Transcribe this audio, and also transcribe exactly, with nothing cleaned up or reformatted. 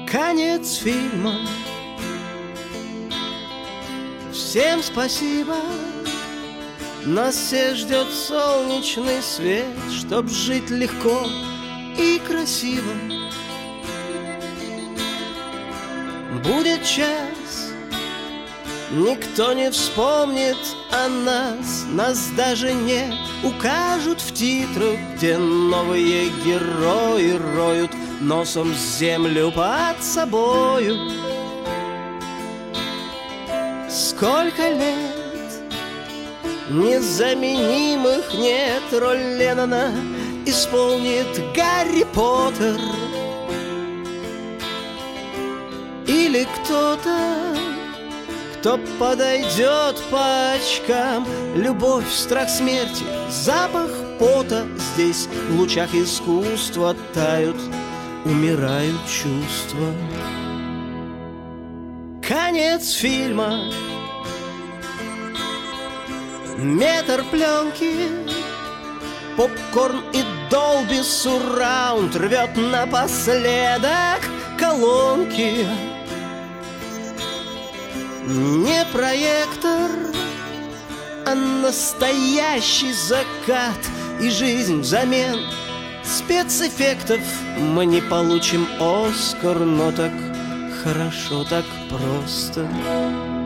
Конец фильма. Всем спасибо. Нас всех ждет солнечный свет, чтоб жить легко и красиво. Будет час, никто не вспомнит о нас, нас даже не укажут в титрах, где новые герои роют носом землю под собою. Сколько лет незаменимых нет, роль Леннона исполнит Гарри Поттер или кто-то, кто подойдет по очкам. Любовь, страх смерти, запах пота. Здесь в лучах искусства тают, умирают чувства. Конец фильма. Метр пленки, попкорн и Dolby Surround рвет напоследок колонки. Не проектор, а настоящий закат и жизнь взамен спецэффектов. Мы не получим Оскар, но так хорошо, так просто.